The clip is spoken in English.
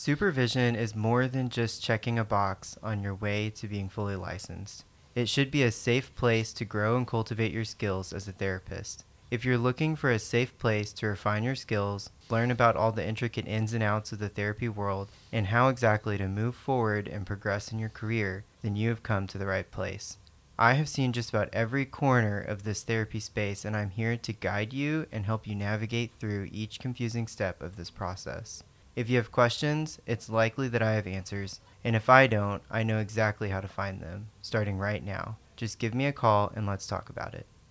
Supervision is more than just checking a box on your way to being fully licensed. It should be a safe place to grow and cultivate your skills as a therapist. If you're looking for a safe place to refine your skills, learn about all the intricate ins and outs of the therapy world, and how exactly to move forward and progress in your career, then you have come to the right place. I have seen just about every corner of this therapy space, and I'm here to guide you and help you navigate through each confusing step of this process. If you have questions, it's likely that I have answers, and if I don't, I know exactly how to find them, starting right now. Just give me a call and let's talk about it.